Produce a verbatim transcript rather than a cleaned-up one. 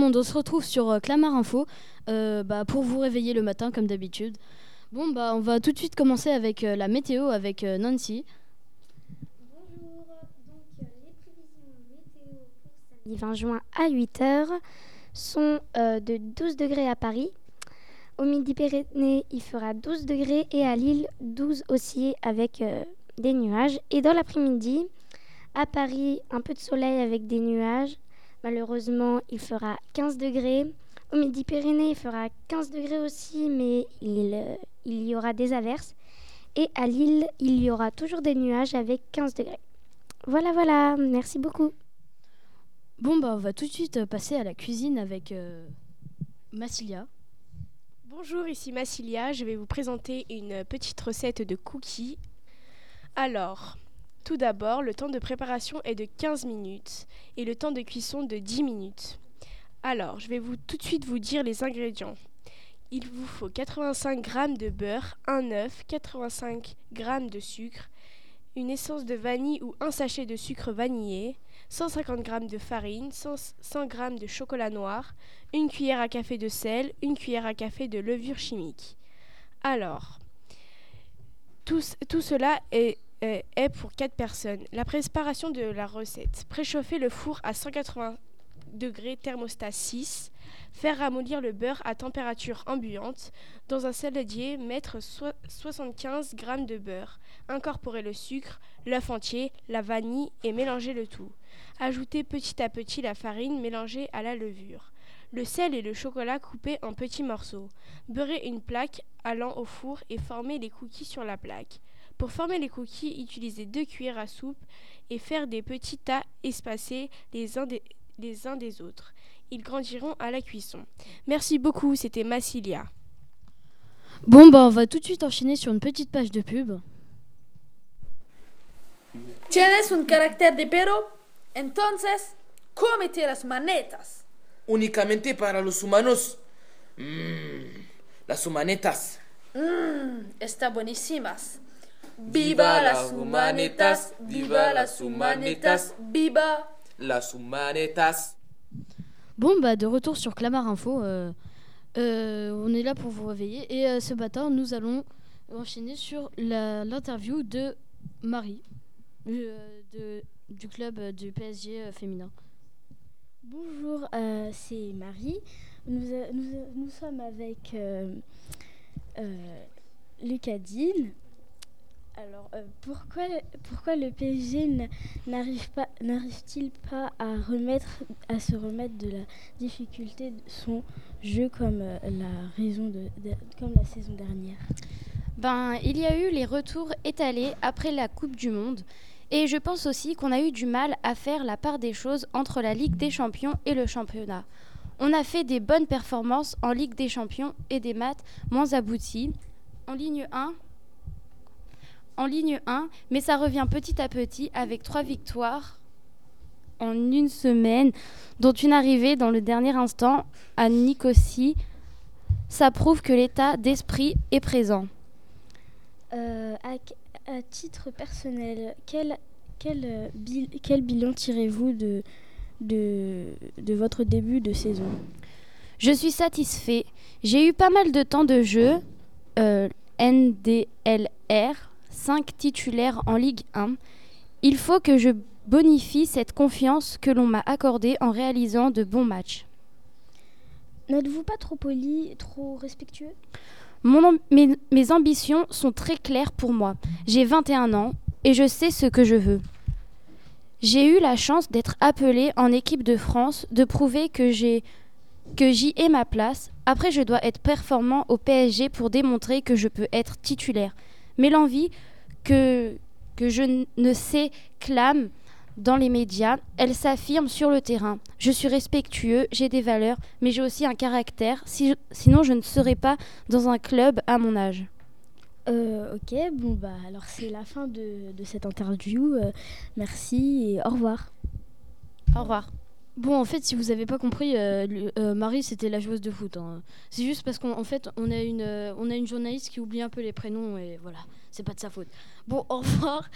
monde, on se retrouve sur euh, Clamart Info euh, bah, pour vous réveiller le matin comme d'habitude. Bon, bah, on va tout de suite commencer avec euh, la météo avec euh, Nancy. Bonjour, donc euh, les prévisions météo pour samedi vingt juin à huit heures sont euh, de douze degrés à Paris. Au Midi-Pyrénées, il fera douze degrés et à Lille, douze aussi avec euh, des nuages. Et dans l'après-midi, à Paris, un peu de soleil avec des nuages. Malheureusement, il fera quinze degrés. Au Midi-Pyrénées, il fera quinze degrés aussi, mais il, euh, il y aura des averses. Et à Lille, il y aura toujours des nuages avec quinze degrés. Voilà, voilà. Merci beaucoup. Bon, bah, on va tout de suite passer à la cuisine avec euh, Massilia. Bonjour, ici Massilia. Je vais vous présenter une petite recette de cookies. Alors, tout d'abord, le temps de préparation est de quinze minutes et le temps de cuisson de dix minutes. Alors, je vais vous, tout de suite vous dire les ingrédients. Il vous faut quatre-vingt-cinq grammes de beurre, un œuf, quatre-vingt-cinq grammes de sucre, une essence de vanille ou un sachet de sucre vanillé, cent cinquante grammes de farine, cent grammes de chocolat noir, une cuillère à café de sel, une cuillère à café de levure chimique. Alors, tout, tout cela est, est, est pour quatre personnes. La préparation de la recette. Préchauffer le four à cent quatre-vingts degrés thermostat six. Faire ramollir le beurre à température ambiante. Dans un saladier, mettre so- soixante-quinze grammes de beurre. Incorporer le sucre, l'œuf entier, la vanille et mélanger le tout. Ajouter petit à petit la farine mélangée à la levure. Le sel et le chocolat coupés en petits morceaux. Beurrer une plaque allant au four et former les cookies sur la plaque. Pour former les cookies, utilisez deux cuillères à soupe et faire des petits tas espacés les uns des, les uns des autres. Ils grandiront à la cuisson. Merci beaucoup, c'était Massilia. Bon, bah, on va tout de suite enchaîner sur une petite page de pub. ¿Tienes un carácter de perro? Entonces, cómete las manetas. Únicamente para los humanos. Mmm, las humanetas. Mmm, está buenísimas. Viva las humanetas, viva las humanetas, viva las humanetas. Bon, bah, de retour sur Clamart Info, euh, euh, on est là pour vous réveiller. Et euh, ce matin, nous allons enchaîner sur la, l'interview de Marie, euh, de, du club euh, du P S G euh, féminin. Bonjour, euh, c'est Marie. Nous, euh, nous, euh, nous sommes avec euh, euh, Lucas Dean. Alors, euh, pourquoi, pourquoi le P S G n- n'arrive pas, n'arrive-t-il pas à, remettre, à se remettre de la difficulté de son jeu comme, euh, la, raison de, de, comme la saison dernière? Ben, il y a eu les retours étalés après la Coupe du Monde. Et je pense aussi qu'on a eu du mal à faire la part des choses entre la Ligue des Champions et le championnat. On a fait des bonnes performances en Ligue des Champions et des matchs moins aboutis. En ligne un, en ligne un, mais ça revient petit à petit avec trois victoires en une semaine, dont une arrivée dans le dernier instant à Nicosie. Ça prouve que l'état d'esprit est présent. Euh, à, à titre personnel, quel, quel, euh, bil, quel bilan tirez-vous de, de, de votre début de saison? Je suis satisfait. J'ai eu pas mal de temps de jeu, euh, N D L R, cinq titulaires en Ligue un. Il faut que je bonifie cette confiance que l'on m'a accordée en réalisant de bons matchs. N'êtes-vous pas trop poli, trop respectueux? Mon, mes, mes ambitions sont très claires pour moi. J'ai vingt et un ans et je sais ce que je veux. J'ai eu la chance d'être appelée en équipe de France, de prouver que, j'ai, que j'y ai ma place. Après, je dois être performant au P S G pour démontrer que je peux être titulaire. Mais l'envie que, que je ne s'éclame dans les médias, elle s'affirme sur le terrain. Je suis respectueux, j'ai des valeurs, mais j'ai aussi un caractère, si je, sinon je ne serais pas dans un club à mon âge. Euh, ok, bon bah alors c'est la fin de, de cette interview. Euh, merci et au revoir. Au revoir. Bon, en fait, si vous n'avez pas compris, euh, euh, Marie, c'était la joueuse de foot. Hein. C'est juste parce qu'en en fait, on a, une, euh, on a une journaliste qui oublie un peu les prénoms et voilà, c'est pas de sa faute. Bon, au revoir.